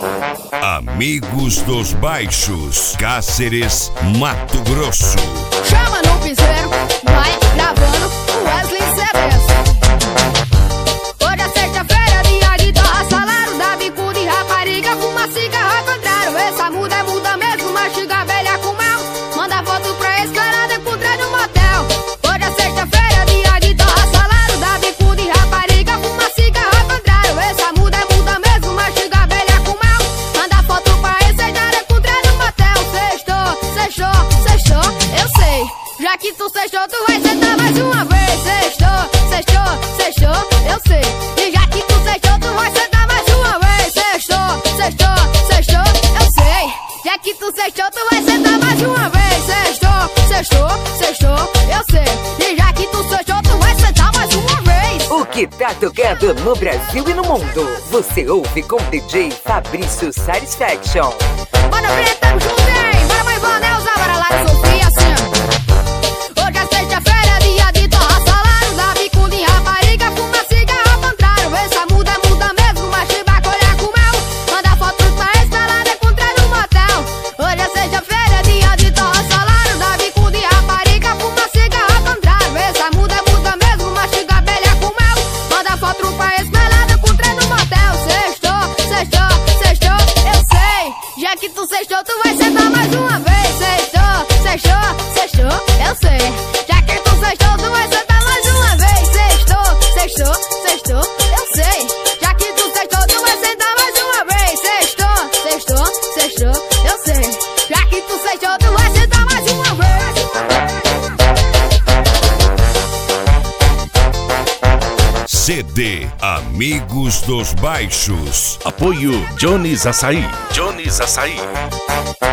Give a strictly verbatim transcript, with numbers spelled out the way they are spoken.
Amigos dos Baixos, Cáceres, Mato Grosso. Chama no piseiro, vai gravando o Wesley C Ds. Hoje é sexta-feira, dia de torra, salário da bicuda e rapariga, fuma cigarro ao contrário. Essa muda é muda mesmo, mastiga velha com mel. Manda foto pra esse cara encontrar no motel. Hoje é sexta-feira, dia de torra, salário da bicuda e rapariga, fuma cigarro ao contrário. Essa muda é muda mesmo, mastiga velha com mel. Manda foto pra esse cara encontrar no motel. Sextou, sextou, sextou, eu sei. Já que tu sextou, tu vai sentar mais uma vez. Sextou, sextou, sextou, eu sei. E já que tu sextou, tu vai sentar mais uma vez. Sextou, sextou, sextou, eu sei. Já que tu sextou, tu vai sentar mais uma vez. Sextou, sextou, sextou, eu sei. E já que tu sextou, tu vai sentar mais uma vez. O que tá tocando no Brasil e no mundo, você ouve com D J Fabrício Satisfaction. Bora, Breno, tamo junto, hein? Bora, mãe, Ivana, Elza, bora lá, Sofia, assim, ó. Hoje é sexta-feira, dia de torra, salário da bicuda e rapariga, fuma cigarro ao contrário. Essa muda, muda mesmo, mas te vai colher com mel. Manda foto pra esse lá de encontrar no motel. Hoje é sexta-feira, dia de torra, salário da bicuda e rapariga, fuma cigarro ao contrário. Essa muda, muda mesmo, mas te abelha com mel. Manda foto pra esse lá de encontrar no motel. Sextou, sextou, sextou, eu sei. Já que tu sextou, tu vai sentar mais uma vez. Sextou, sextou, sextou, eu sei. Já que tu sextou, tu vai sentar mais uma vez. Sextou, sextou, sextou, eu sei. Já que tu sextou, tu vai sentar mais uma vez. Sextou, sextou, sextou, eu sei. Já que tu sextou, tu vai sentar mais uma vez. C D Amigos dos Baixos. Apoio Jones Açaí. Jones Açaí.